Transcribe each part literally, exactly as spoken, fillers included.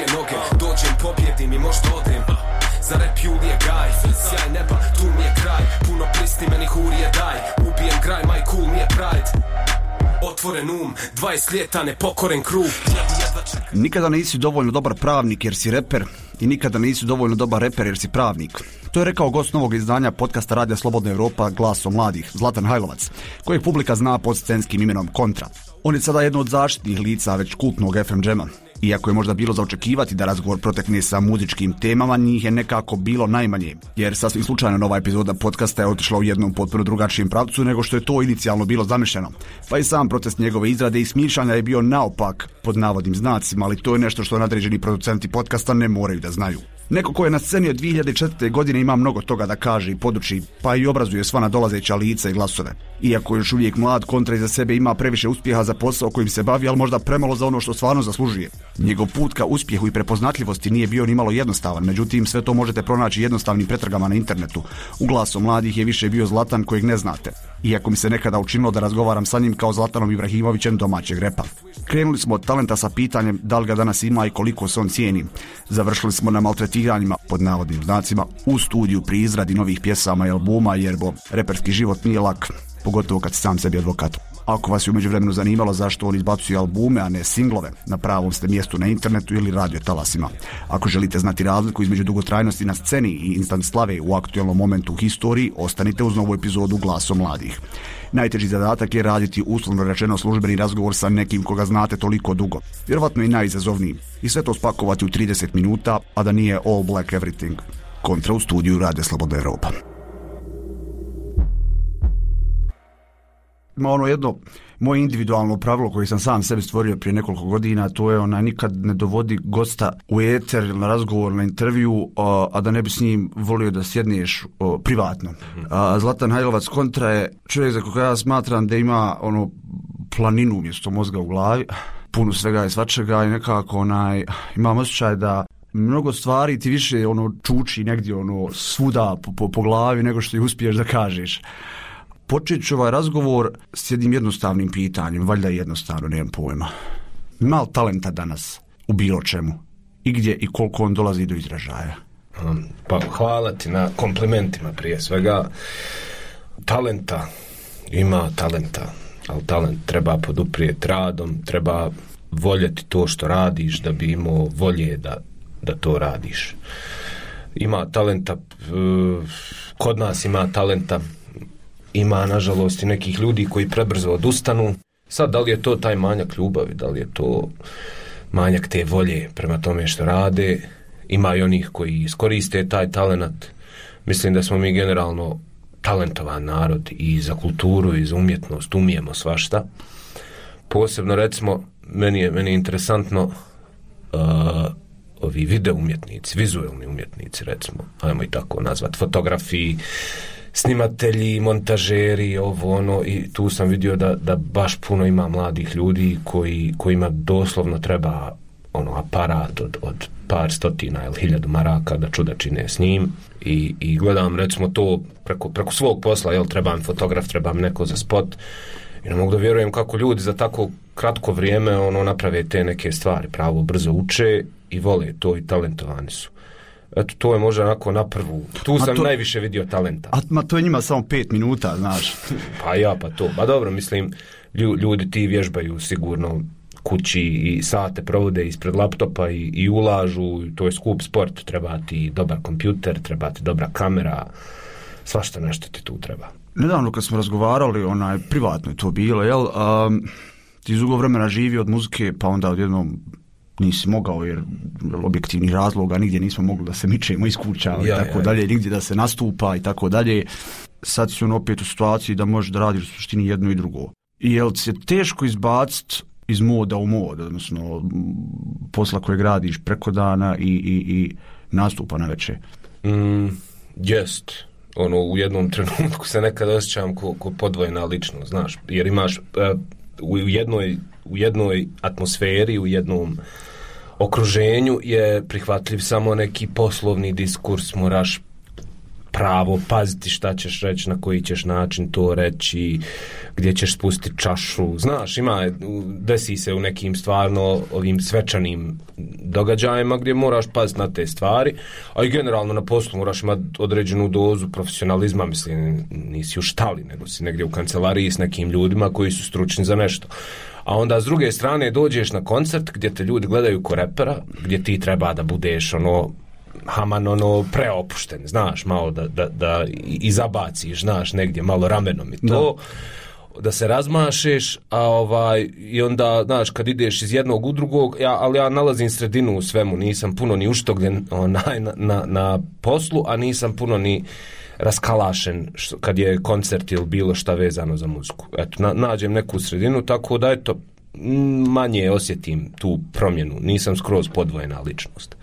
dvije noge, dođem, pobjedim i možda odem. Za rap Julije Gaj, sjaj neba, tu mi je kraj. Puno plisti meni hurije daj, ubijem graj, my cool mi je pride. Otvoren um, dvadeset ljeta nepokoren krug. Nikada nisi dovoljno dobar pravnik jer si reper i nikada nisi dovoljno dobar reper jer si pravnik. To je rekao gost novog izdanja podcasta Radija Slobodna Europa Glasom mladih, Zlatan Hajlovac, kojeg publika zna pod scenskim imenom Kontra. On je sada jedno od zaštitnih lica već kultnog F M džema. Iako je možda bilo za očekivati da razgovor protekne sa muzičkim temama, njih je nekako bilo najmanje, jer sasvim slučajno nova epizoda podcasta je otišla u jednom potpuno drugačijem pravcu nego što je to inicijalno bilo zamišljeno. Pa i sam proces njegove izrade i smišljanja je bio naopak pod navodnim znacima, ali to je nešto što nadređeni producenti podcasta ne moraju da znaju. Neko ko je na sceni od dvije hiljade četvrte. godine ima mnogo toga da kaže i poduči, pa i obrazuje sva nadolazeća lica i glasove. Iako još uvijek mlad, Kontra iza sebe ima previše uspjeha za posao kojim se bavi, ali možda premalo za ono što stvarno zaslužuje. Njegov put ka uspjehu i prepoznatljivosti nije bio ni malo jednostavan, međutim sve to možete pronaći jednostavnim pretragama na internetu. U Glasom mladih je više bio Zlatan kojeg ne znate, iako mi se nekada učinilo da razgovaram sa njim kao Zlatanom Ibrahimovićem domaćeg repa. Krenuli smo od talenta sa pitanjem da li ga danas ima i koliko se on cijeni. Završili smo na maltretiranjima, pod navodnim znacima, u studiju pri izradi novih pjesama i albuma, jer bo reperski život nije lak, pogotovo kad si sam sebi advokat. Ako vas je u međuvremenu zanimalo zašto on izbacuje albume, a ne singlove, na pravom ste mjestu na internetu ili radio talasima. Ako želite znati razliku između dugotrajnosti na sceni i instant slave u aktualnom momentu u historiji, ostanite uz novu epizodu Glasom mladih. Najteži zadatak je raditi uslovno rečeno službeni razgovor sa nekim koga znate toliko dugo. Vjerovatno i najizazovniji. I sve to spakovati u trideset minuta, a da nije all black everything. Kontra u studiju Radija Slobodna Europa. Ima ono jedno moje individualno pravilo koje sam sam sebi stvorio prije nekoliko godina, to je ona nikad ne dovodi gosta u eter ili na razgovor, na intervju, a, a da ne bi s njim volio da sjedneš o, privatno. A, Zlatan Hajlovac Kontra je čovjek za koga ja smatram da ima ono planinu umjesto mozga u glavi, puno svega i svačega i nekako onaj, imam osjećaj da mnogo stvari ti više ono čuči negdje ono svuda po, po, po glavi nego što ih uspiješ da kažeš. Počet ću ovaj razgovor s jednim jednostavnim pitanjem, valjda jednostavno, nemam pojma. Ima li talenta danas u bilo čemu? I gdje i koliko on dolazi do izražaja? Um, pa hvala ti na komplimentima prije svega. Talenta, ima talenta, ali talent treba poduprijeti radom, treba voljeti to što radiš da bi imao volje da, da to radiš. Ima talenta, kod nas ima talenta, ima, nažalost, i nekih ljudi koji prebrzo odustanu. Sad, da li je to taj manjak ljubavi, da li je to manjak te volje prema tome što rade, ima i onih koji iskoriste taj talent. Mislim da smo mi generalno talentovan narod i za kulturu i za umjetnost, umijemo svašta. Posebno, recimo, meni je, meni je interesantno uh, ovi video umjetnici, vizualni umjetnici, recimo, ajmo i tako nazvat, fotografiji, snimatelji, montažeri, ovo ono, i tu sam vidio da, da baš puno ima mladih ljudi koji, kojima doslovno treba ono aparat od, od par stotina ili hiljadu maraka da čuda čine s njim i, i gledam recimo to preko, preko svog posla, jel, trebam fotograf, trebam neko za spot i ne mogu da vjerujem kako ljudi za tako kratko vrijeme ono naprave te neke stvari, pravo brzo uče i vole to i talentovani su. Eto, to je možda onako na prvu. Tu sam to, najviše vidio talenta. A ma to je njima samo pet minuta, znaš. Pa ja, pa to. Pa dobro, mislim, ljudi ti vježbaju sigurno kući i sate provode ispred laptopa i, i ulažu. To je skup sport. Treba ti dobar kompjuter, treba ti dobra kamera. Svašta nešto ti tu treba. Nedavno kad smo razgovarali, onaj, privatno je to bilo, jel? Um, ti dugo vremena živi od muzike, pa onda odjednom nisi mogao jer objektivnih razloga nigdje nismo mogli da se mičemo iz kuća i ja, tako ja, dalje, ja. Nigdje da se nastupa i tako dalje. Sad si on opet u situaciji da možeš da radiš u suštini jedno i drugo. I jel se teško izbaciti iz moda u mod, odnosno posla kojeg radiš preko dana i, i, i nastupa na večer? Mm, jest. Ono, u jednom trenutku se nekad osjećam ko, ko podvojena ličnost, znaš, jer imaš uh, u jednoj u jednoj atmosferi, u jednom okruženju je prihvatljiv samo neki poslovni diskurs, moraš pravo paziti šta ćeš reći, na koji ćeš način to reći, gdje ćeš spustiti čašu. Znaš, ima, desi se u nekim stvarno ovim svečanim događajima gdje moraš paziti na te stvari, a i generalno na poslu moraš imati određenu dozu profesionalizma, mislim, nisi u štali, nego si negdje u kancelariji s nekim ljudima koji su stručni za nešto. A onda s druge strane dođeš na koncert gdje te ljudi gledaju ko repera, gdje ti treba da budeš ono Haman ono preopušten, znaš, malo da, da, da i zabaciš, znaš, negdje malo ramenom i to, da, da se razmašeš, a ovaj, i onda, znaš, kad ideš iz jednog u drugog, ja, ali ja nalazim sredinu u svemu, nisam puno ni uštogljen onaj, na, na, na poslu, a nisam puno ni raskalašen što, kad je koncert ili bilo šta vezano za muziku. Eto, na, nađem neku sredinu, tako da, eto, manje osjetim tu promjenu, nisam skroz podvojena ličnost.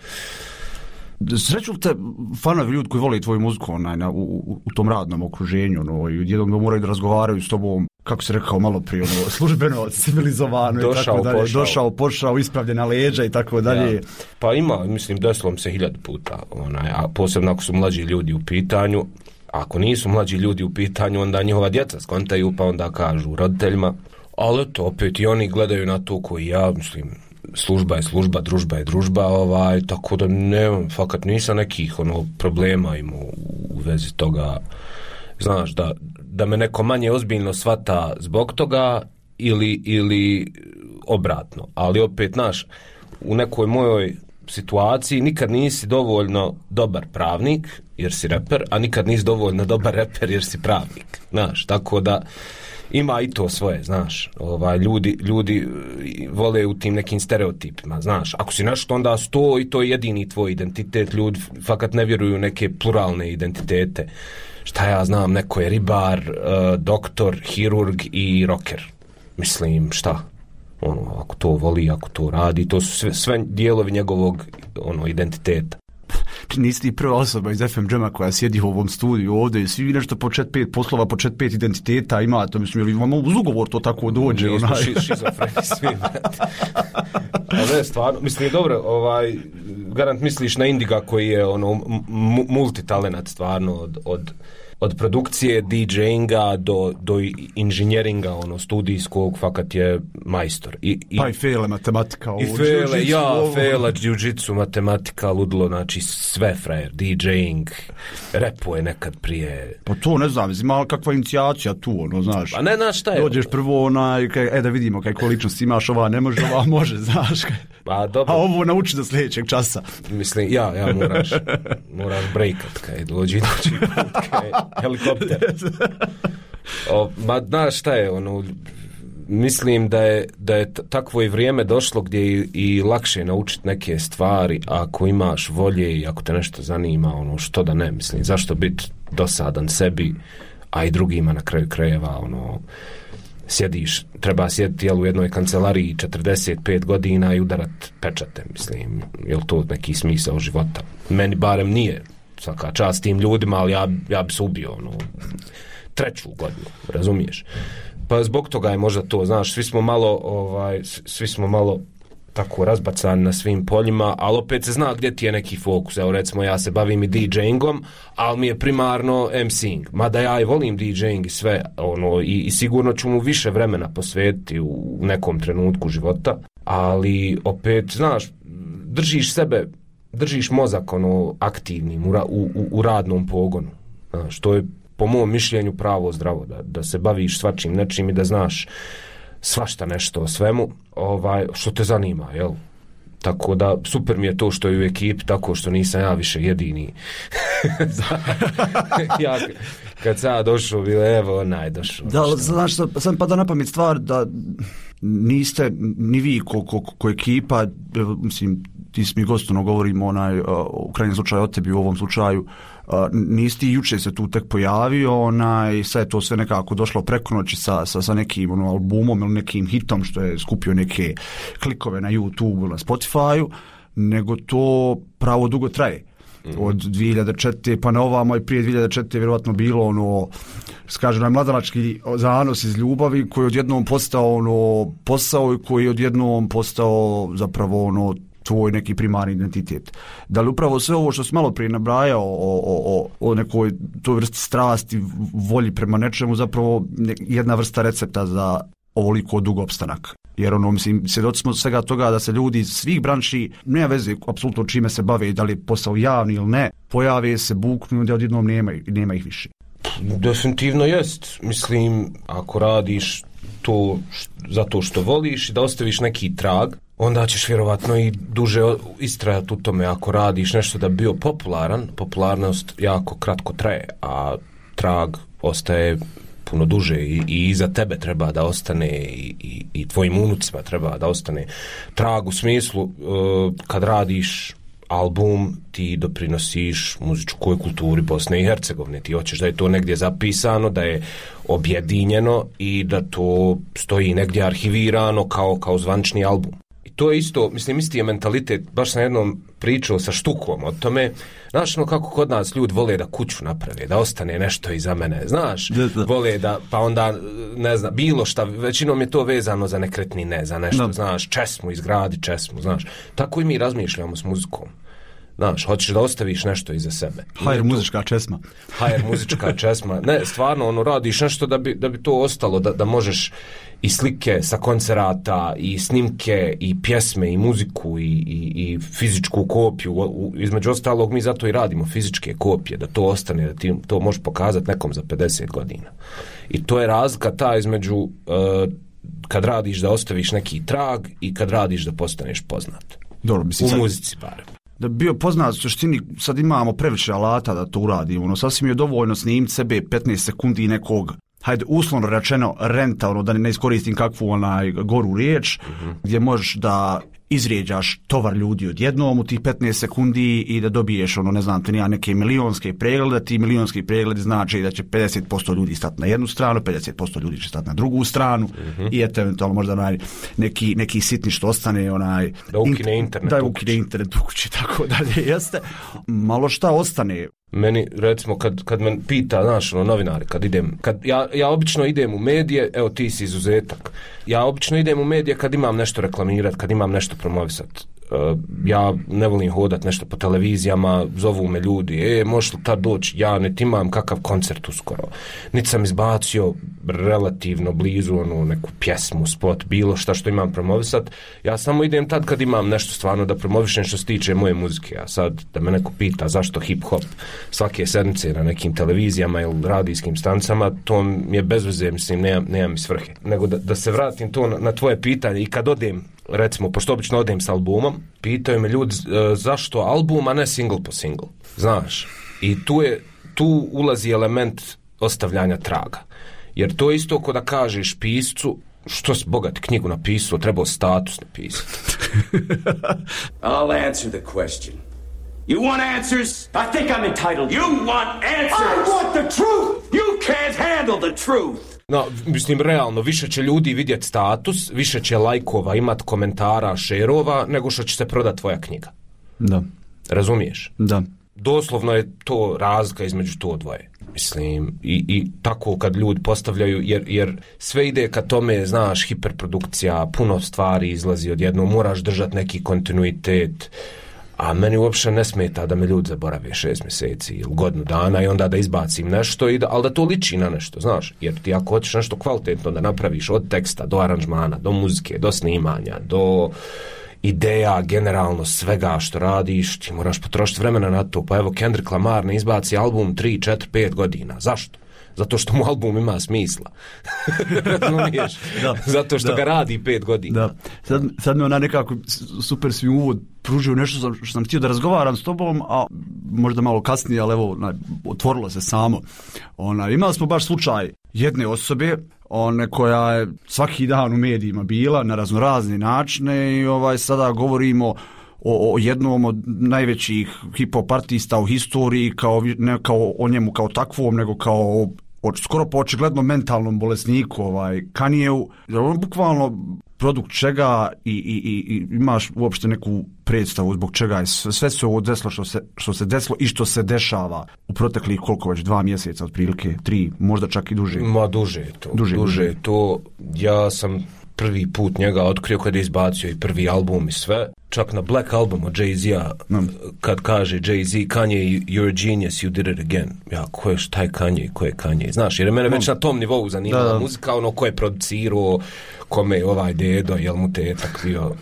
Sreću te fanovi ljudi koji vole tvoju muziku onaj, na, u, u, u tom radnom okruženju, no, i jednom da moraju da razgovaraju s tobom, kako si rekao malo prije, ono, službeno, civilizovano i tako dalje, pošao. došao, pošao, ispravljena leđa i tako dalje. Ja. Pa ima, mislim, desilo se hiljadu puta, onaj, a posebno ako su mlađi ljudi u pitanju, ako nisu mlađi ljudi u pitanju, onda njihova djeca skontaju, pa onda kažu roditeljima, ali to opet i oni gledaju na to koji ja, mislim, služba je služba, družba je družba, ovaj, tako da ne, fakat nisam nekih ono problema imao u vezi toga, znaš, da, da me neko manje ozbiljno shvata zbog toga ili, ili obratno, ali opet, znaš, u nekoj mojoj situaciji nikad nisi dovoljno dobar pravnik jer si reper, a nikad nisi dovoljno dobar reper jer si pravnik, znaš, tako da ima i to svoje, znaš, ovaj, ljudi, ljudi vole u tim nekim stereotipima, znaš, ako si nešto onda sto i to je jedini tvoj identitet, ljudi fakat ne vjeruju neke pluralne identitete, šta ja znam, neko je ribar, uh, doktor, hirurg i rocker, mislim, šta, ono, ako to voli, ako to radi, to su sve, sve dijelovi njegovog, ono, identiteta. Nisi ti prva osoba iz F M Jama koja sjedi u ovom studiju ovdje i svi vi nešto po čet pet poslova, po čet pet identiteta ima, to mislim, ili imamo uz ugovor to tako dođe. Mi smo ši, šizofreni svi, ali ne, stvarno, mislim, je dobro, ovaj, garant misliš na Indiga koji je ono m- multitalenat stvarno od, od od produkcije, DJinga do, do inženjeringa, ono, studijskog, fakat je majstor. I, i, pa i fele, matematika. I fele, ja, ovo. Fela, jiu-jitsu, matematika, ludilo, znači sve frajer, DJing, repo je nekad prije. Pa to ne znam, ima kakva inicijacija tu, ono, znaš. Pa ne, znaš šta je? Dođeš prvo, onaj, kaj, e da vidimo kaj količnost imaš, ova ne može, ova može, znaš. Pa dobro. A ovo nauči do sljedećeg časa. Mislim, ja, ja moraš, moraš breakat, kaj dođi, dođi put, kaj helikopter. O, ma, znaš šta je, ono, mislim da je, da je takvo i vrijeme došlo gdje i, i lakše naučiti neke stvari ako imaš volje i ako te nešto zanima, ono, što da ne, mislim, zašto biti dosadan sebi, a i drugima na kraju krajeva, ono, sjediš, treba sjediti jel, u jednoj kancelariji četrdeset pet godina i udarat pečate, mislim, je li to neki smisao života? Meni barem nije, svaka čast tim ljudima, ali ja, ja bi se ubio, ono, treću godinu, razumiješ? Pa zbog toga je možda to, znaš, svi smo malo, ovaj, svi smo malo tako razbacani na svim poljima, ali opet se zna gdje ti je neki fokus. Evo, recimo, ja se bavim i DJingom, ali mi je primarno emceeing. Mada ja i volim DJing i sve, ono, i, i sigurno ću mu više vremena posvetiti u, u nekom trenutku života, ali opet, znaš, držiš sebe, držiš mozak, ono, aktivnim u, u, u radnom pogonu. Znaš, to je po mom mišljenju pravo zdravo, da, da se baviš svačim nečim i da znaš svašta nešto o svemu, ovaj, što te zanima, jel? Tako da, super mi je to što je u ekipi, tako što nisam ja više jedini. Ja, kad sam ja došao, bile, evo, onaj došao. Da, znaš, sam pada na pamet stvar da niste, ni vi ko, ko, ko ekipa, mislim, ti si mi gostovno govorimo, onaj, u krajnjem slučaju o tebi, u ovom slučaju, Uh, nisi ti juče se tu tek pojavio, onaj, sad je to sve nekako došlo preko noći sa, sa, sa nekim ono, albumom ili nekim hitom što je skupio neke klikove na YouTube ili na Spotify-u, nego to pravo dugo traje. Mm-hmm. Od dvije hiljade četvrte pa na ovamo i prije dvije hiljade četvrte vjerovatno bilo ono, skaženo je mladalački zanos iz ljubavi koji je odjednom postao ono, posao i koji je odjednom postao zapravo ono, tvoj neki primarni identitet. Da li upravo sve ovo što si malo prije nabrajao o, o, o, o nekoj toj vrsti strasti, volji prema nečemu, zapravo jedna vrsta recepta za ovoliko dugo opstanak. Jer ono, mislim, svjedoci smo svega toga da se ljudi iz svih branši, nema veze apsolutno čime se bave, da li je posao javni ili ne, pojave se, buknu, da odjednom nema, nema ih više. Definitivno jest. Mislim, ako radiš to zato što voliš i da ostaviš neki trag, onda ćeš vjerovatno i duže istrajati u tome. Ako radiš nešto da bi bio popularan, popularnost jako kratko traje, a trag ostaje puno duže i, i iza tebe treba da ostane i, i, i tvojim unucima treba da ostane trag u smislu uh, kad radiš album ti doprinosiš muzičkoj kulturi Bosne i Hercegovine, ti hoćeš da je to negdje zapisano, da je objedinjeno i da to stoji negdje arhivirano kao, kao zvančni album. I to je isto, mislim, isti je mentalitet, baš sam jednom pričao sa Štukom o tome, znaš no kako kod nas ljudi vole da kuću naprave, da ostane nešto iza mene, znaš, da, da. Vole da, pa onda, ne znam, bilo šta, većinom je to vezano za nekretnine, za nešto, da. Znaš, česmu, izgradi česmu, znaš, tako i mi razmišljamo s muzikom. Znaš, hoćeš da ostaviš nešto iza sebe. Hajer muzička česma. Hajer muzička česma. Ne, stvarno, ono, radiš nešto da bi, da bi to ostalo, da, da možeš i slike sa koncerata, i snimke, i pjesme, i muziku, i, i, i fizičku kopiju. U, između ostalog, mi zato i radimo fizičke kopije, da to ostane, da ti to možeš pokazati nekom za pedeset godina. I to je razlika ta između uh, kad radiš da ostaviš neki trag i kad radiš da postaneš poznat. Dobro, mislim, u sad... muzici barem. Da bi bio poznat, u suštini sad imamo previše alata da to uradimo, ono, sasvim je dovoljno snimiti sebe petnaest sekundi nekog, hajde uslovno rečeno renta, ono, da ne iskoristim kakvu onaj goru riječ, mm-hmm. gdje možeš da izrijeđaš tovar ljudi odjednom u tih petnaest sekundi i da dobiješ, ono, ne znam, te nija neke milionske preglede, ti milionski pregledi znači da će pedeset posto ljudi stati na jednu stranu, pedeset posto ljudi će stati na drugu stranu, mm-hmm. i eto, eventualno možda onaj, neki, neki sitni što ostane, onaj... Da ukine internet. Da ukine internet u kući, tako dalje, jeste. Malo šta ostane. Meni, recimo, kad, kad me pita, znaš, ono, novinari, kad idem, kad ja, ja obično idem u medije, evo ti si izuzetak, ja obično idem u medije kad imam nešto reklamirati, kad imam nešto promovisati. Uh, ja ne volim hodat nešto po televizijama, zovu me ljudi, e, možeš li tad doći, ja niti imam kakav koncert uskoro, niti sam izbacio relativno blizu onu neku pjesmu, spot, bilo šta što imam promovisat, ja samo idem tad kad imam nešto stvarno da promovišem što se tiče moje muzike, a sad da me neko pita zašto hip hop svake sedmice na nekim televizijama ili radijskim stancama, to mi je bez veze, mislim, nema, nema mi svrhe, nego da, da se vratim to na, na tvoje pitanje i kad odem, recimo, pošto obično odem s albumom, pitaju me ljudi e, zašto album, a ne single po single. Znaš, i tu, je, tu ulazi element ostavljanja traga. Jer to je isto ko da kažeš piscu, što si bogati knjigu napisao, trebao status napisati. I'll answer the question. You want answers? I think I'm entitled. You want answers? I want the truth! You can't handle the truth! No, mislim, realno, više će ljudi vidjeti status, više će lajkova, imat komentara, šerova, nego što će se prodati tvoja knjiga. Da. Razumiješ? Da. Doslovno je to razlika između to dvoje. Mislim, i, i tako kad ljudi postavljaju, jer, jer sve ide ka tome, znaš, hiperprodukcija, puno stvari izlazi odjedno, moraš držati neki kontinuitet, a meni uopće ne smeta da me ljudi zaborave šest mjeseci ili godinu dana i onda da izbacim nešto, i da, ali da to liči na nešto, znaš, jer ti ako hoćeš nešto kvalitetno da napraviš od teksta do aranžmana, do muzike, do snimanja, do ideja, generalno svega što radiš, ti moraš potrošiti vremena na to. Pa evo, Kendrick Lamar ne izbaci album tri, četiri, pet godina. Zašto? Zato što mu album ima smisla. Razumiješ? Da, zato što da. ga radi pet godina. Da. Sad, sad mi ona nekako super svi uvod pružio nešto što sam htio da razgovaram s tobom, a možda malo kasnije, ali evo, ona, otvorilo se samo. Ona, imali smo baš slučaj jedne osobe, one koja je svaki dan u medijima bila na raznorazne načine i ovaj sada govorimo o, o jednom od najvećih hip-hop artista u historiji, kao, ne kao o njemu kao takvom, nego kao o, skoro po očigledno mentalnom bolesniku, ovaj, Kanyeju. On bukvalno produkt čega i, i, i imaš uopšte neku predstavu zbog čega je sve, sve se ovo desilo što se, što se desilo i što se dešava u proteklih koliko već dva mjeseca otprilike, tri, možda čak i duže. Ma duže je to. Duže, duže je to. Ja sam prvi put njega otkrio kad je izbacio i prvi album i sve. Čak na Black Albumu Jay-Z-a, no. kad kaže Jay-Z, Kanye, you're a genius, you did it again. Ja, ko je šta je Kanye, ko je Kanye? Znaš, jer je mene no. već na tom nivou zanimala muzika, ono ko je producirao, kome je ovaj dedo, jel mu tetak bio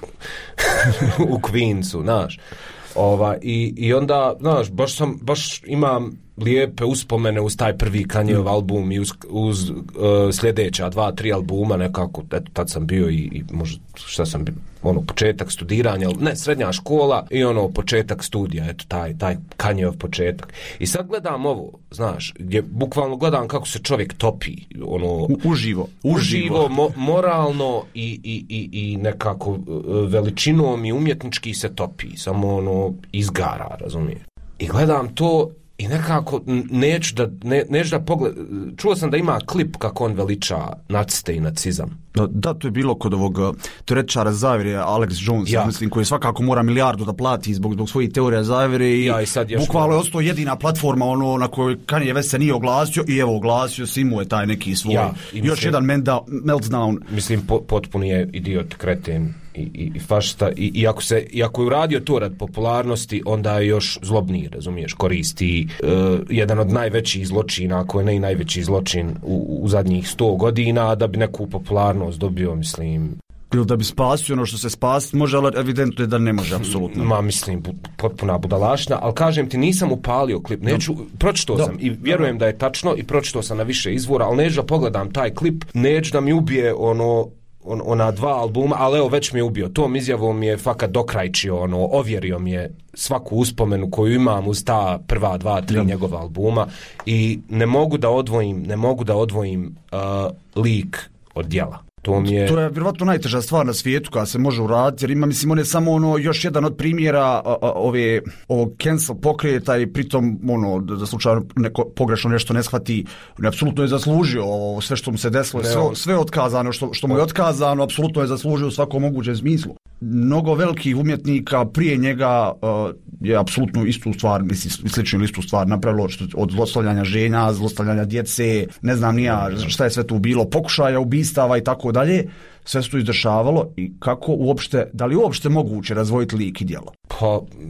u Queensu, znaš. Ova, i, i onda, znaš, baš sam, baš imam lijepe uspomene uz taj prvi Kanyeov album i uz, uz uh, sljedeća dva, tri albuma nekako, eto, tad sam bio i, i možda šta sam bio, ono, početak studiranja, ne, srednja škola i ono, početak studija, eto, taj, taj Kanyeov početak. I sad gledam ovo, znaš, gdje bukvalno gledam kako se čovjek topi, ono, U, uživo, uživo, mo, moralno i, i, i, i nekako uh, veličinom i umjetnički se topi, samo ono, izgara, razumiješ. I gledam to i nekako neću da, ne, neću da pogled... Čuo sam da ima klip kako on veliča naciste i nacizam. Da, da, to je bilo kod ovog teoretičara zavjere, Alex Jones, ja. mislim, koji svakako mora milijardu da plati zbog, zbog svojih teorija zavjere i, ja, i sad bukvalno je ostao jedina platforma ono, na kojoj Kanye West se nije oglasio i evo oglasio se, imao je taj neki svoj ja, mislim, još jedan menda, meltdown. Mislim, po, potpuno je idiot, kreten i, i, i fašista i, i ako se i ako je uradio to rad popularnosti, onda je još zlobniji, razumiješ, koristi uh, jedan od najvećih zločina, ako je ne i najveći zločin u, u zadnjih sto godina, da bi neku popularnost dobio, mislim. Ili da bi spasio ono što se spasiti može, ali evidentno je da ne može, apsolutno. Ma, mislim, bu, potpuna budalašna, ali kažem ti, nisam upalio klip, neću, pročitao sam i vjerujem da je tačno i pročitao sam na više izvora, ali neću da pogledam taj klip, neću da mi ubije ono, on, ona dva albuma, ali evo već mi je ubio. Tom izjavom je fakat dokrajčio, ono, ovjerio mi je svaku uspomenu koju imam uz ta prva dva, tri ja. njegova albuma i ne mogu da odvojim, ne mogu da odvojim uh, lik od djela. To, mi je... to je vjerovatno najteža stvar na svijetu koja se može uraditi, jer ima, mislim, on je samo ono, još jedan od primjera a, a, ove, ovog cancel pokreta i pritom, ono, da, da slučajno neko pogrešno nešto ne shvati, on apsolutno je zaslužio ovo, sve što mu se desilo, sve, sve otkazano, što, što mu je otkazano, apsolutno je zaslužio u svakom mogućem smislu. Mnogo velikih umjetnika prije njega uh, je apsolutno istu stvar, mislim, sličnu istu stvar napravilo, što, od zlostavljanja žena, zlostavljanja djece, ne znam ni ja šta je sve tu bilo, pokušaja ubistava i tako dalje, sve se tu izdešavalo i kako uopšte, da li uopšte moguće razvojiti lik i djelo? Pa,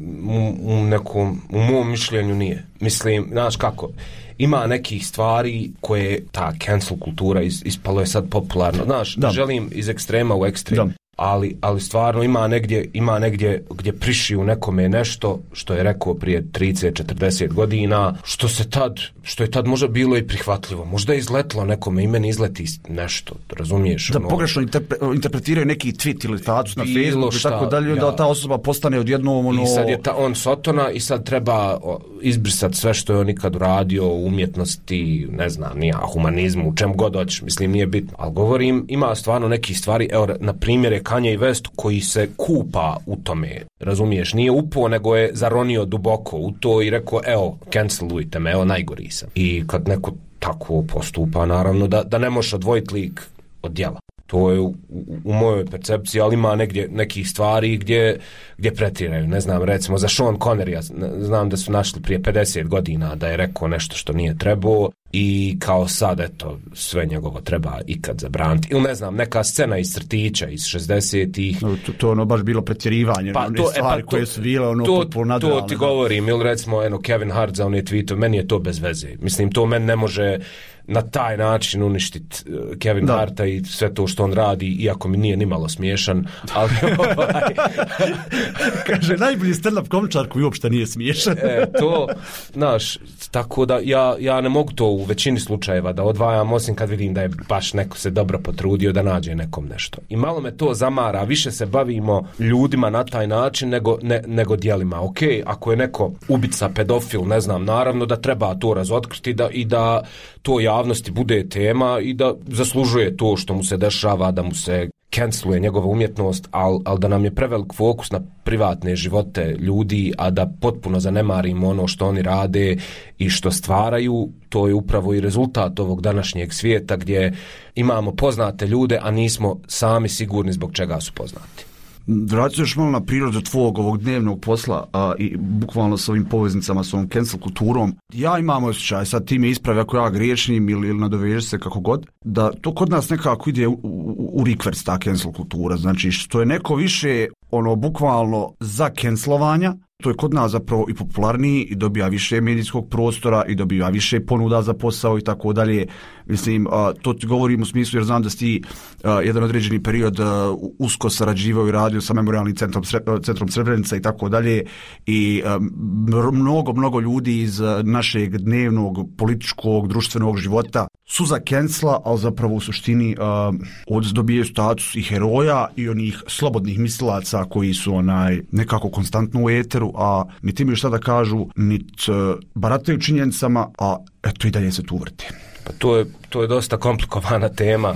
u, u nekom, u mom mišljenju nije. Mislim, znaš kako, ima nekih stvari koje ta cancel kultura is, ispalo je sad popularno. Znaš, da. želim iz ekstrema u ekstrem. Da. Ali, ali stvarno ima negdje, ima negdje gdje priši u nekome nešto što je rekao prije trideset četrdeset godina, što se tad, što je tad možda bilo i prihvatljivo. Možda je izletlo nekome i meni izleti nešto, razumiješ? Da ono, pogrešno interpre, interpretiraju neki tweet ili status na Facebooku i tako dalje, ja. da ta osoba postane odjednom ono... I sad je ta, on sotona i sad treba izbrisati sve što je on ikad uradio u umjetnosti, ne znam, nija, humanizmu, u čem god hoćeš, mislim, nije bitno. Ali govorim, ima stvarno neki stvari, evo, na primjer je Kanye West koji se kupa u tome, razumiješ, nije upao, nego je zaronio duboko u to i rekao, evo, cancelujte me, evo, najgori sam. I kad neko tako postupa, naravno, da, da ne možeš odvojiti lik od djela. To je u, u, u mojoj percepciji, ali ima negdje nekih stvari gdje, gdje pretiraju. Ne znam, recimo za Sean Connerya, znam da su našli prije pedeset godina da je rekao nešto što nije trebao i kao sad, eto, sve njegovo treba ikad zabraniti. Ili ne znam, neka scena iz crtića iz šezdesetih. No, to, to ono baš bilo pretjerivanje. Pa, to, stvari e, pa, koje su bile ono to, potpuno nadrealne. To ti govorim, ili recimo eno, Kevin Hart za onih tweetov, meni je to bez veze. Mislim, to meni ne može na taj način uništiti Kevin da. Harta i sve to što on radi, iako mi nije nimalo smiješan, ali ovaj... Kaže, najbolji stand-up komičar koji uopšte nije smiješan. e, to, znaš, tako da ja, ja ne mogu to u većini slučajeva da odvajam, osim kad vidim da je baš neko se dobro potrudio da nađe nekom nešto. I malo me to zamara, više se bavimo ljudima na taj način nego, ne, nego djelima. Ok, ako je neko ubica, pedofil, ne znam, naravno da treba to razotkriti da, i da to javnosti bude tema i da zaslužuje to što mu se dešava, da mu se canceluje njegova umjetnost, ali al da nam je prevelik fokus na privatne živote ljudi, a da potpuno zanemarimo ono što oni rade i što stvaraju. To je upravo i rezultat ovog današnjeg svijeta gdje imamo poznate ljude, a nismo sami sigurni zbog čega su poznati. vratit ću još malo na prirodu tvojeg ovog dnevnog posla a, i bukvalno s ovim poveznicama, s ovom cancel kulturom. Ja imam osjećaj, sad ti me ispravi ako ja griješnim ili, ili nadovežeš se kako god, da to kod nas nekako ide u, u, u rikverc ta cancel kultura. Znači što je neko više ono bukvalno za cancelovanja, to je kod nas zapravo i popularniji i dobija više medijskog prostora i dobija više ponuda za posao i tako dalje. Mislim, to ti govorim u smislu jer znam da si ti jedan određeni period usko sarađivao i radio sa memorialnim centrom, centrom Srebrenica i tako dalje i mnogo, mnogo ljudi iz našeg dnevnog političkog, društvenog života su za cancela, ali zapravo u suštini ovdje dobijaju status i heroja i onih slobodnih mislilaca koji su onaj nekako konstantno u eteru, a niti imaju šta da kažu, niti barataju činjenicama, a eto i dalje se tu vrti. Pa to je, to je dosta komplikovana tema.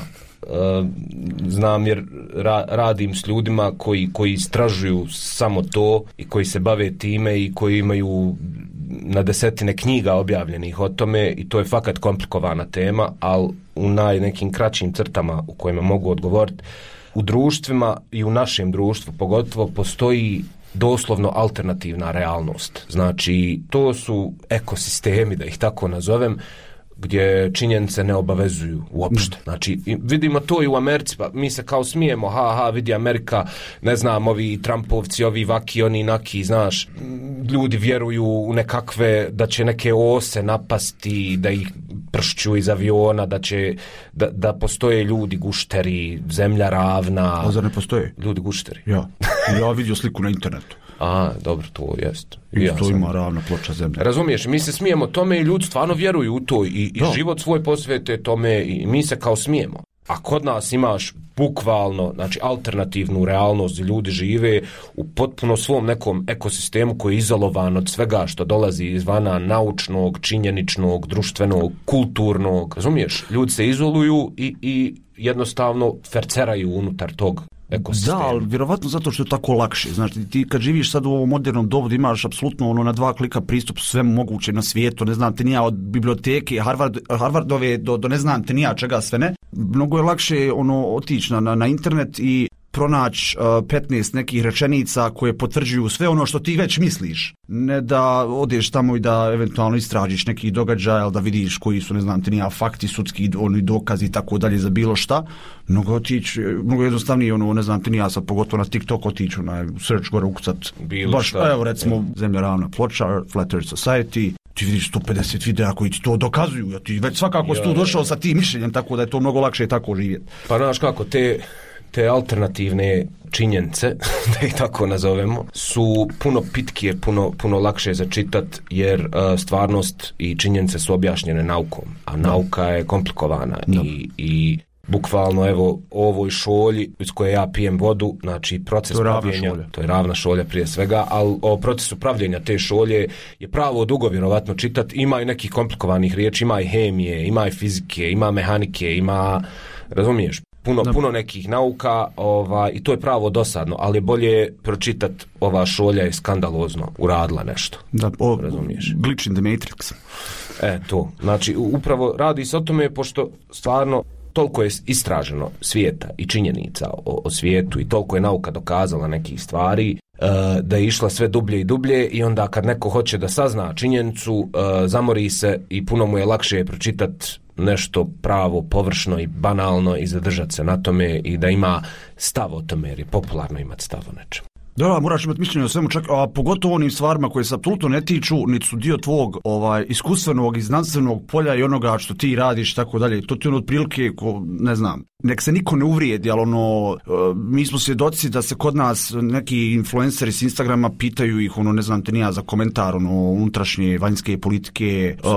Znam jer ra, radim s ljudima koji, koji istražuju samo to i koji se bave time i koji imaju na desetine knjiga objavljenih o tome i to je fakat komplikovana tema, ali u naj nekim kraćim crtama u kojima mogu odgovoriti, u društvima i u našem društvu pogotovo postoji doslovno alternativna realnost. Znači, to su ekosistemi, da ih tako nazovem, gdje činjenice ne obavezuju uopšte. Znači, vidimo to i u Americi, pa mi se kao smijemo, ha, ha, vidi Amerika, ne znam, ovi Trumpovci, ovi vaki, oni naki, znaš, ljudi vjeruju u nekakve, da će neke ose napasti, da ih pršću iz aviona, da će, da, da postoje ljudi gušteri, zemlja ravna. A zar ne postoje? Ljudi gušteri. Ja, ja vidio sliku na internetu. A, dobro, to jest. I ja to sam... ima ravna ploča zemlje. Razumiješ, mi se smijemo tome i ljudi stvarno vjeruju u to i, i život svoj posvete tome i mi se kao smijemo. A kod nas imaš bukvalno, znači alternativnu realnost gdje ljudi žive u potpuno svom nekom ekosistemu koji je izolovan od svega što dolazi izvana, naučnog, činjeničnog, društvenog, kulturnog. Razumiješ, ljudi se izoluju i, i jednostavno ferceraju unutar tog ekosistema. Da, ali vjerovatno zato što je tako lakše. Znači, ti kad živiš sad u ovom modernom dobu, imaš apsolutno ono na dva klika pristup svemu mogućem na svijetu, ne znam te nija od biblioteke, Harvard, Harvardove do, do ne znam te nija čega sve ne. Mnogo je lakše ono otići na, na, na internet i pronaći uh, petnaest nekih rečenica koje potvrđuju sve ono što ti već misliš. Ne da odeš tamo i da eventualno istražiš neki događaj, ali da vidiš koji su, ne znam, ti nija fakti, sudski oni dokazi i tako dalje za bilo šta. Mnogo otići, mnogo jednostavnije, ono, ne znam, ti nija sad pogotovo na TikTok otići, na search gore ukucat. Bilo baš, šta. Evo recimo, je. Zemlja ravna ploča, Flat Earth Society, ti vidiš sto pedeset videa koji ti to dokazuju, ja ti već svakako si tu došao sa tim mišljenjem, tako da je to mnogo lakše tako živjeti. Pa znaš kako, te... te alternativne činjenice, da ih tako nazovemo, su puno pitkije, puno, puno lakše za čitat, jer uh, stvarnost i činjenice su objašnjene naukom, a nauka je komplikovana no. i, i bukvalno evo ovoj šolji iz koje ja pijem vodu, znači proces to pravljenja, to je ravna šolja prije svega, ali o procesu pravljenja te šolje je pravo dugo vjerovatno čitat, ima i nekih komplikovanih riječi, ima i hemije, ima i fizike, ima mehanike, ima, razumiješ, Puno, puno nekih nauka ovaj, i to je pravo dosadno, ali je bolje pročitat ova šolja je skandalozno uradila nešto. Da, o, razumiješ? Glitch in the Matrix. E, to. Znači, upravo radi se o tome, pošto stvarno toliko je istraženo svijeta i činjenica o, o svijetu i toliko je nauka dokazala nekih stvari, uh, da je išla sve dublje i dublje i onda kad neko hoće da sazna činjenicu, uh, zamori se i puno mu je lakše pročitat nešto pravo, površno i banalno i zadržati se na tome i da ima stav o tome, jer je popularno imati stav o nečemu. Da, moraš imati mišljenje o svemu, čak, a pogotovo onim stvarima koje se apsolutno ne tiču, niti su dio tvog ovaj, iskustvenog i znanstvenog polja i onoga što ti radiš, tako dalje. To ti ono otprilike, ko, ne znam, nek se niko ne uvrijedi, ali ono, mi smo svjedoci da se kod nas neki influenceri s Instagrama pitaju ih, ono, ne znam te nija za komentar, ono, unutrašnje, vanjske politike, uh,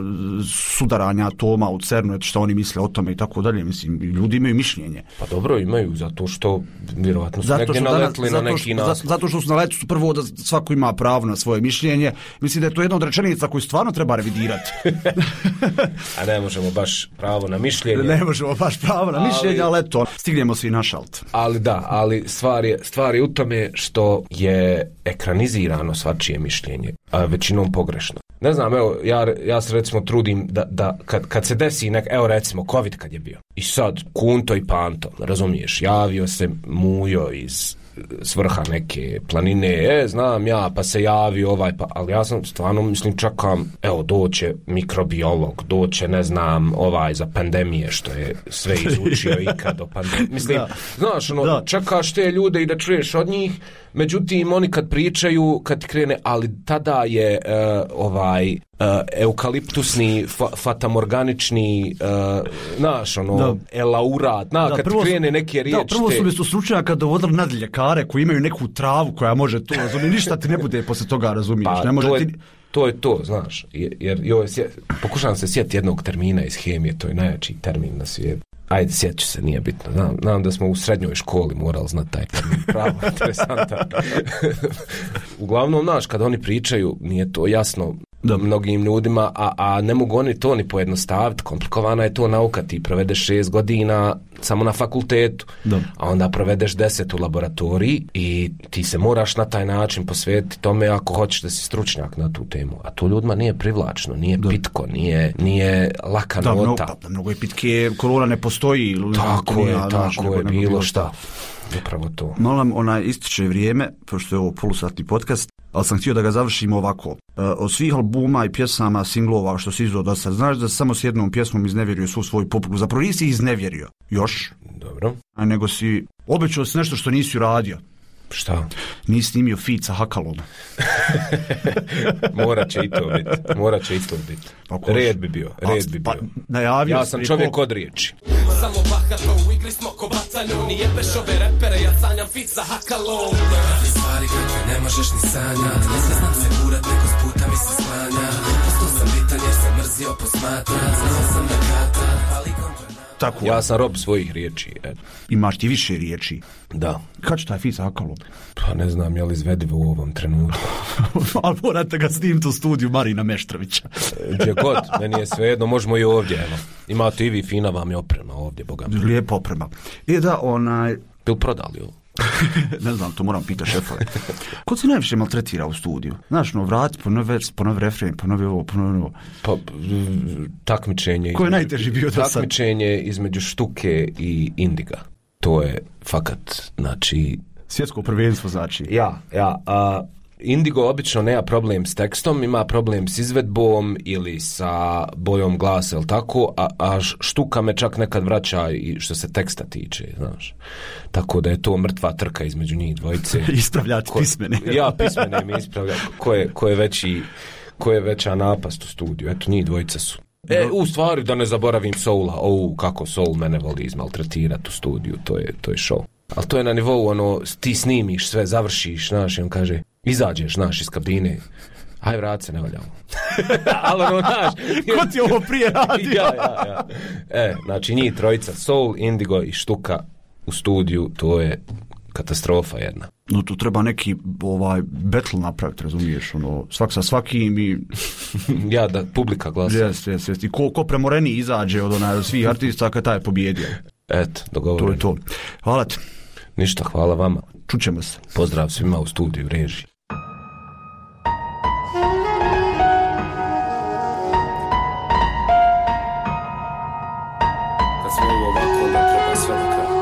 sudaranja atoma u CERNu, što oni misle o tome i tako dalje. Mislim, ljudi imaju mišljenje. Pa dobro, imaju, zato što vjerovatno su negdje naletli na neki nas. Zato što su na letu prvo da svako ima pravo na svoje mišljenje. Mislim da je to jedna od rečenica koju stvarno treba revidirati. A ne možemo baš pravo na mišljenje. Ne možemo baš pravo na mišljenje, ali, ali eto, stignemo svi na šalt. Ali da, ali stvar je, stvar je u tome što je ekranizirano svačije mišljenje, a većinom pogrešno. Ne znam, evo, ja, ja se recimo trudim da, da kad, kad se desi nek, evo recimo, COVID kad je bio. I sad, Kunto i Panto, razumiješ, javio se Mujo iz svrha neke planine, e, znam ja, pa se javi ovaj, pa, ali ja sam stvarno, mislim, čekam, evo, doće mikrobiolog, doće, ne znam, ovaj za pandemije, što je sve izučio ikad o pandemiji. Mislim, da. Znaš, ono, da. Čekaš te ljude i da čuješ od njih, međutim, oni kad pričaju, kad ti krene, ali tada je uh, ovaj uh, eukaliptusni, fa, fatamorganični, uh, znaš, ono, da. elaurat, na, da, kad ti krene neke riječi. Da, prvo su mjesto stručnjaka dovodili nadljekare koji imaju neku travu koja može to, razumije, ništa ti ne bude posle toga, razumiješ. Pa, ne može to, je, ti... to je to, znaš, jer, jer joj, pokušavam se sjetiti jednog termina iz hemije, to je najjači termin na svijetu. Ajde, sjeću se, nije bitno. Znam, znam da smo u srednjoj školi morali znati taj termin. Pravo, interesantan. Uglavnom, znaš, kad oni pričaju, nije to jasno da. Mnogim ljudima, a, a ne mogu oni to ni pojednostaviti. Komplikovana je to nauka. Ti provedeš šest godina samo na fakultetu, da. A onda provedeš deset u laboratoriji i ti se moraš na taj način posvetiti tome ako hoćeš da si stručnjak na tu temu. A to ljudima nije privlačno, nije da. Pitko, nije, nije laka da, nota. Mnogo, mnogo je pitke, korona ne postoji. Ili tako je, tako naš, je, nego, bilo šta. Upravo to. Molim, onaj ističe vrijeme, pošto je ovo polusatni podcast, ali sam htio da ga završimo ovako. Uh, od svih albuma i pjesama, singlova što si izdao do sad, znaš da samo s jednom pjesmom iznevjerio svu svoju publiku. Zapravo nisi iznevjerio još. Dobro. A nego si obećao si nešto što nisi uradio. Šta? Nisi snimio feat sa Hakalom. Morat će i to biti. Morat će i to biti. Red bi bio. Red bi bio. Pa, najavio ja sam čovjek od riječi. Samo bahato u igri smo ko bataljon. I jebeš ove repere, ja sanjam feat sa Hakalom. Radi stvari kakve ne možeš ni sanjat. Ne se znam se kurat, neko s puta mi se smanja. Postao sam bitan jer sam mrzio posmatrat. Znao sam da kata, ali kontra. Tako. Ja sam rob svojih riječi. Et. Imaš ti više riječi? Da. Kad će taj feat sa Hakalom? Pa ne znam, je li izvedivo u ovom trenutku. Ali morate ga snimiti u studiju Marina Meštrovića. Gdje god, meni je svejedno, možemo i ovdje. Evo. Imate i vi, fina vam je oprema ovdje, boga mi. Lijepa oprema. I da, onaj... Bil prodali ovo? Ne znam, to moram pitati šefove. Ko se najviše maltretira u studiju? Znaš, no, vrati, ponovi vers, ponovi refren, ponovi ovo, ponovi ovo. Pa, takmičenje... Ko je najteži bio do sad? Takmičenje između Štuke i Indiga. To je fakat, znači... Svjetsko prvenstvo, znači. Ja, ja. A, Indigo obično nema problem s tekstom, ima problem s izvedbom ili sa bojom glasa, ili tako, a, a Štuka me čak nekad vraća i što se teksta tiče, znaš. Tako da je to mrtva trka između njih dvojice. Ispravljati ko, pismene. Ja, pismene mi ispravljati. Ko je, ko je veći, ko je veća napast u studiju. Eto, njih dvojica su. E, u stvari, da ne zaboravim Soula. O, kako Soul mene voli izmaltretirati u studiju, to je, to je show. Ali to je na nivou, ono, ti snimiš sve, završiš, znaš, i on kaže, izađeš, znaš, iz kabine, aj vrat se, ne valjamo. Ali ono, znaš... Ko ti ovo prije radio? ja, ja, ja. E, znači, njih trojica, Soul, Indigo i Štuka u studiju, to je katastrofa jedna. No, tu treba neki ovaj battle napraviti, razumiješ, ono, svak sa svakim i... ja, da publika glasa. Jes, jes, jes. I ko, ko premoreni izađe od onaj, svih artista, kad taj je pobjedio. Eto, dogovoreno. To je to. Hvala ti. Ništa, hvala vama. Čućemo se. Pozdrav svima u studiju režiji. Kad smo ovo ovako, onda treba sve do kraja.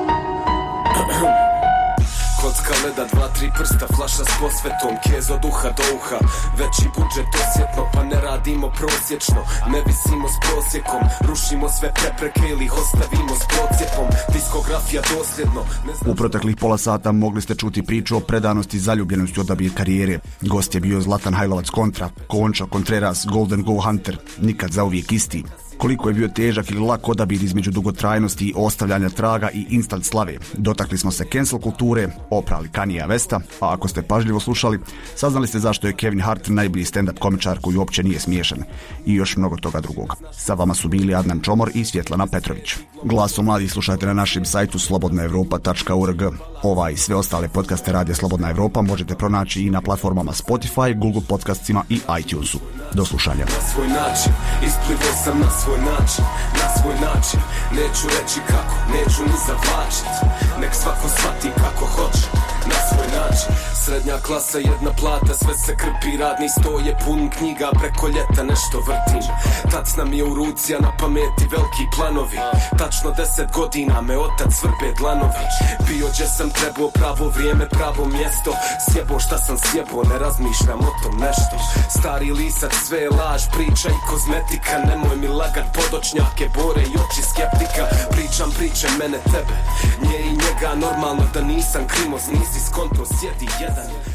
Kocka leda, dva, tri prsta, flaša s posvetom, kez od uha do uha, veći budžet osjetno, pa ne radimo prosječno, ne visimo s prosjekom, rušimo sve prepreke ili ih ostavimo s procijepom, diskografija dosljedno. U proteklih pola sata mogli ste čuti priču o predanosti i zaljubljenosti odabir karijere. Gost je bio Zlatan Hajlovac kontra, Končo Contreras, Golden Go Hunter, nikad zauvijek isti. Koliko je bio težak ili lak odabir između dugotrajnosti i ostavljanja traga i instant slave. Dotakli smo se cancel kulture, oprali Kanyea Westa, a ako ste pažljivo slušali, saznali ste zašto je Kevin Hart najbolji stand-up komičar koji uopće nije smiješan. I još mnogo toga drugog. Sa vama su bili Adnan Čomor i Svjetlana Petrović. Glasom mladih slušajte na našem sajtu slobodna europa tačka org. Ova i sve ostale podcaste Radija Slobodna Evropa možete pronaći i na platformama Spotify, Google Podcastima i iTunesu. Do slušanja. Na svoj način, isplivao sam na svoj način, na svoj način, neću reći kako, neću ni zavlačit, nek svako shvati kako hoće, na svoj način. Srednja klasa, jedna plata, sve se krpi, radni sto je pun knjiga, preko ljeta nešto vrtim. Tacna mi je u ruci, a na pameti veliki planovi, tačno deset godina me otac svrbe dlanovi. Bio gdje sam trebao, pravo vrijeme, pravo mjesto. Sjebo šta sam sjebo, ne razmišljam o tom nešto. Stari lisac, sve je laž, priča i kozmetika. Nemoj mi lagat podočnjake, bore i oči skeptika. Pričam priče mene tebe, nje i njega. Normalno da nisam krimos, nisi skonto, sjedi jedan.